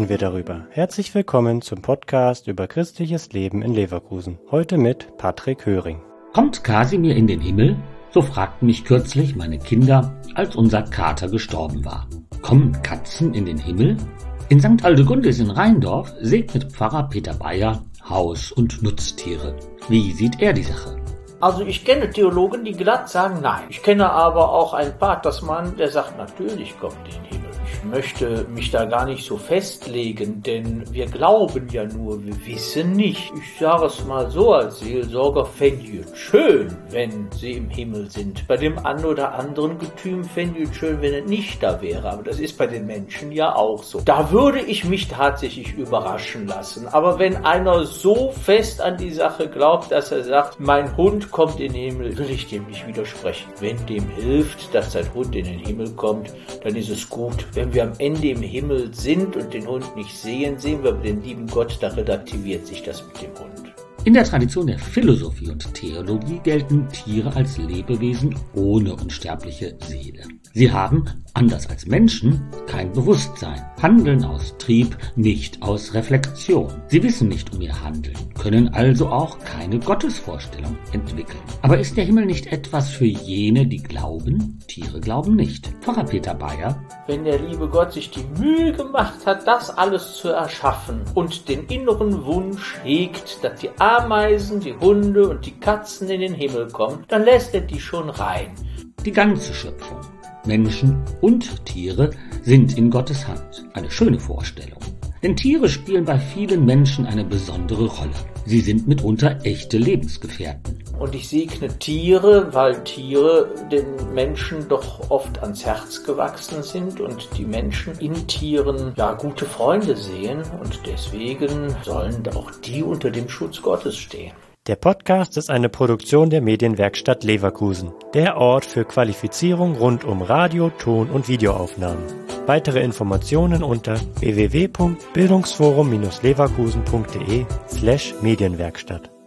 reden wir darüber. Herzlich willkommen zum Podcast über christliches Leben in Leverkusen. Heute mit Patrick Höring. Kommt Kasimir in den Himmel? So fragten mich kürzlich meine Kinder, als unser Kater gestorben war. Kommen Katzen in den Himmel? In St. Aldegundis in Rheindorf segnet Pfarrer Peter Bayer Haus- und Nutztiere. Wie sieht er die Sache? Also ich kenne Theologen, die glatt sagen nein. Ich kenne aber auch einen Patersmann, der sagt, natürlich kommt in den Himmel. Ich möchte mich da gar nicht so festlegen, denn wir glauben ja nur, wir wissen nicht. Ich sage es mal so als Seelsorger, fände ich es schön, wenn sie im Himmel sind. Bei dem einen oder anderen Getüm fände ich es schön, wenn es nicht da wäre. Aber das ist bei den Menschen ja auch so. Da würde ich mich tatsächlich überraschen lassen. Aber wenn einer so fest an die Sache glaubt, dass er sagt, mein Hund kommt in den Himmel, will ich dem nicht widersprechen. Wenn dem hilft, dass sein Hund in den Himmel kommt, dann ist es gut. Wenn wir am Ende im Himmel sind und den Hund nicht sehen, sehen wir den lieben Gott, da relativiert sich das mit dem Hund. In der Tradition der Philosophie und Theologie gelten Tiere als Lebewesen ohne unsterbliche Seele. Sie haben, anders als Menschen, kein Bewusstsein, handeln aus Trieb, nicht aus Reflexion. Sie wissen nicht um ihr Handeln, können also auch keine Gottesvorstellung entwickeln. Aber ist der Himmel nicht etwas für jene, die glauben? Tiere glauben nicht. Pfarrer Peter Bayer: Wenn der liebe Gott sich die Mühe gemacht hat, das alles zu erschaffen und den inneren Wunsch hegt, dass die Ameisen, die Hunde und die Katzen in den Himmel kommen, dann lässt er die schon rein. Die ganze Schöpfung, Menschen und Tiere, sind in Gottes Hand. Eine schöne Vorstellung. Denn Tiere spielen bei vielen Menschen eine besondere Rolle. Sie sind mitunter echte Lebensgefährten. Und ich segne Tiere, weil Tiere den Menschen doch oft ans Herz gewachsen sind und die Menschen in Tieren ja gute Freunde sehen und deswegen sollen auch die unter dem Schutz Gottes stehen. Der Podcast ist eine Produktion der Medienwerkstatt Leverkusen, der Ort für Qualifizierung rund um Radio-, Ton- und Videoaufnahmen. Weitere Informationen unter www.bildungsforum-leverkusen.de/Medienwerkstatt.